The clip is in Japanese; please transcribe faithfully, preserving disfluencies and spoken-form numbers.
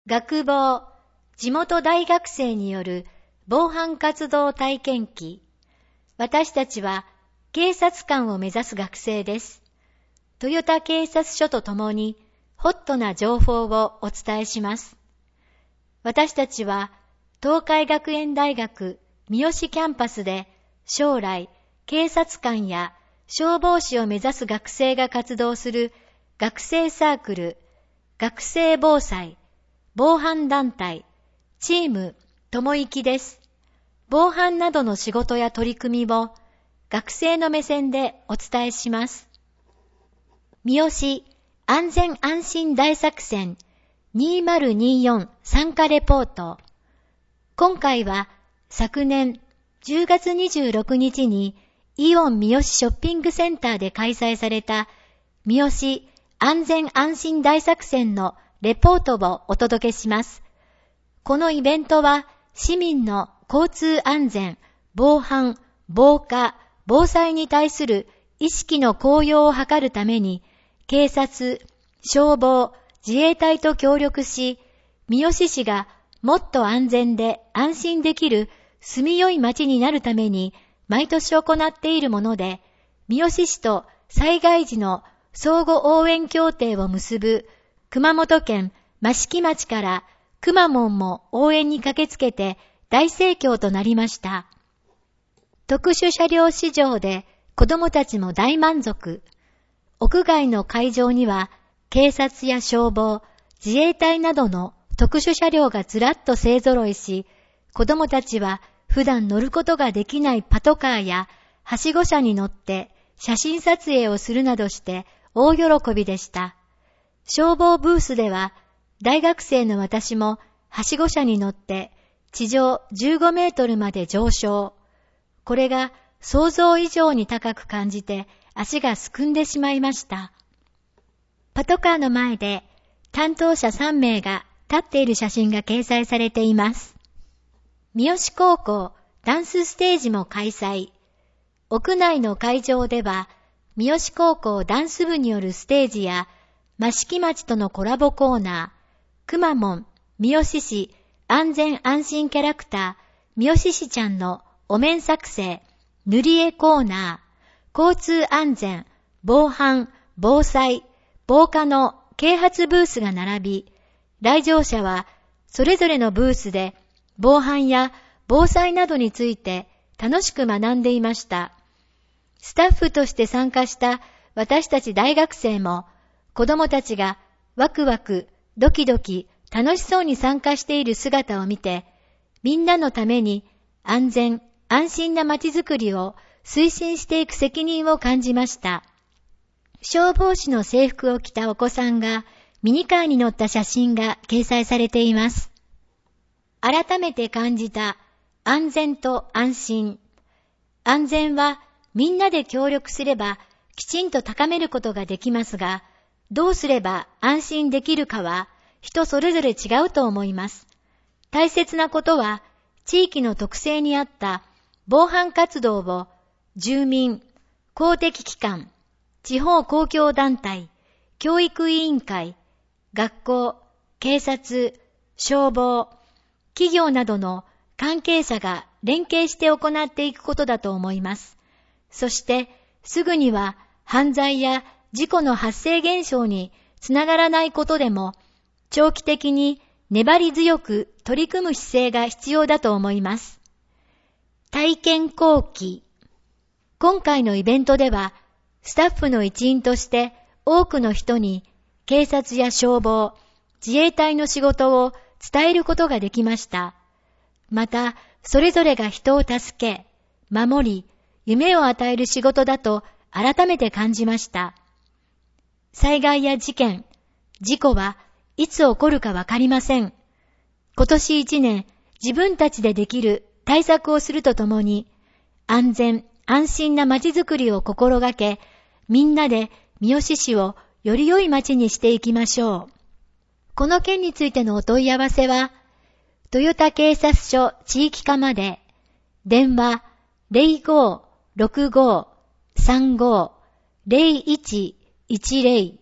学防、地元大学生による防犯活動体験記。私たちは警察官を目指す学生です。豊田警察署とともにホットな情報をお伝えします。私たちは東海学園大学三好キャンパスで将来警察官や消防士を目指す学生が活動する学生サークル、学生防災、防犯団体、チームともいきです。防犯などの仕事や取り組みを学生の目線でお伝えします。三好安全安心大作戦にせんにじゅうよん参加レポート。今回は昨年じゅうがつにじゅうろくにちにイオン三好ショッピングセンターで開催された三好安全安心大作戦のレポートをお届けします。このイベントは市民の交通安全、防犯、防火、防災に対する意識の向上を図るために警察、消防、自衛隊と協力し、三好市がもっと安全で安心できる住みよい街になるために毎年行っているもので、三好市と災害時の相互応援協定を結ぶ熊本県益城町からくまモンも応援に駆けつけて大盛況となりました。特殊車両市場で子どもたちも大満足。屋外の会場には警察や消防、自衛隊などの特殊車両がずらっと勢ぞろいし、子どもたちは普段乗ることができないパトカーやはしご車に乗って写真撮影をするなどして大喜びでした。消防ブースでは大学生の私もはしご車に乗って地上じゅうごメートルまで上昇。これが想像以上に高く感じて足がすくんでしまいました。パトカーの前で担当者さんめいが立っている写真が掲載されています。三好高校ダンスステージも開催。屋内の会場では三好高校ダンス部によるステージや益城町とのコラボコーナー、くまモン、三好市安全安心キャラクター、三好市ちゃんのお面作成、塗り絵コーナー、交通安全、防犯、防災、防火の啓発ブースが並び、来場者はそれぞれのブースで防犯や防災などについて楽しく学んでいました。スタッフとして参加した私たち大学生も子どもたちがワクワク、ドキドキ、楽しそうに参加している姿を見て、みんなのために安全、安心な街づくりを推進していく責任を感じました。消防士の制服を着たお子さんがミニカーに乗った写真が掲載されています。改めて感じた安全と安心。安全はみんなで協力すればきちんと高めることができますが、どうすれば安心できるかは人それぞれ違うと思います。大切なことは地域の特性に合った防犯活動を住民、公的機関、地方公共団体、教育委員会、学校、警察、消防、企業などの関係者が連携して行っていくことだと思います。そしてすぐには犯罪や事故の発生現象につながらないことでも、長期的に粘り強く取り組む姿勢が必要だと思います。体験講義。今回のイベントでは、スタッフの一員として多くの人に警察や消防、自衛隊の仕事を伝えることができました。また、それぞれが人を助け、守り、夢を与える仕事だと改めて感じました。災害や事件、事故はいつ起こるかわかりません。今年一年、自分たちでできる対策をするとともに、安全、安心な街づくりを心がけ、みんなで三好市をより良い街にしていきましょう。この件についてのお問い合わせは、豊田警察署地域課まで、電話 ゼロごーろくごーさんごーゼロいちいちゼロ